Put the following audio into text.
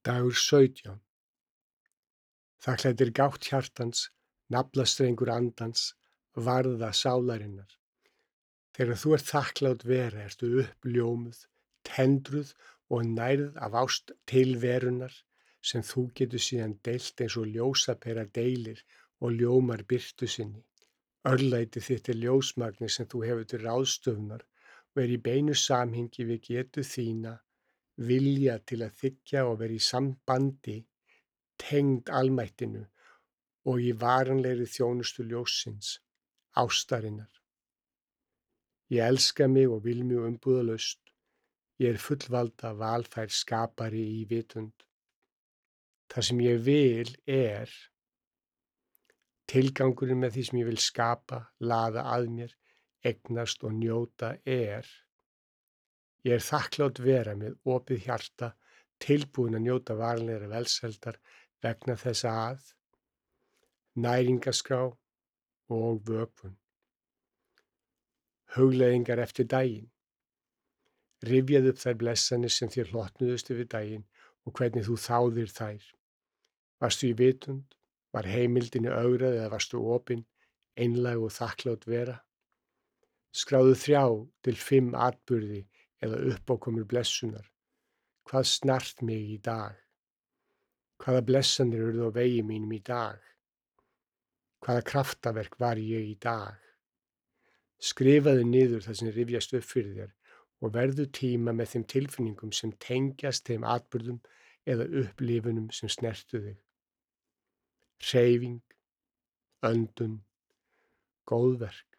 Dagur 17. Þakklætir gátt hjartans, naflastrengur andans, varða sálarinnar. Þegar þú ert þakklát vera, ertu uppljómuð, tendruð og nærð af ást tilverunar sem þú getur síðan deilt eins og ljósapera deilir og ljómar birtu sinni. Örlæti þitt er ljósmagni sem þú hefur til ráðstöfunar og er í beinu samhengi við getu þína, vilja til að þiggja og vera í sambandi, tengd almættinu og í varanlegri þjónustu ljóssins, ástarinnar. Ég elska mig og vil mig umbúðalaust. Ég er fullvalda valfær skapari í vitund. Það sem ég vil er tilgangurinn með því sem ég vil skapa, laða að mér, eignast og njóta er. Ég er þakklát vera með opið hjarta, tilbúin að njóta varanlegrar velsældar vegna þess að næringaskrá og vökvun. Hugleiðingar eftir daginn. Rifjaðu upp þær blessanir sem þér hlotnuðust yfir daginn og hvernig þú þáðir þær. Varstu í vitund? Var heimildinni ögrað eða varstu opin, einlæg og þakklát vera? Skráðu 3 til 5 atburði eða uppákomur blessunar. Hvað snart mig í dag? Hvaða blessanir urðu á vegi mínum í dag? Hvaða kraftaverk var ég í dag? Skrifaðu niður það sem rifjast upp fyrir þér og verðu tíma með þeim tilfinningum sem tengjast þeim atburðum eða upplifunum sem snertu þig. Hreyfing, öndun, góðverk.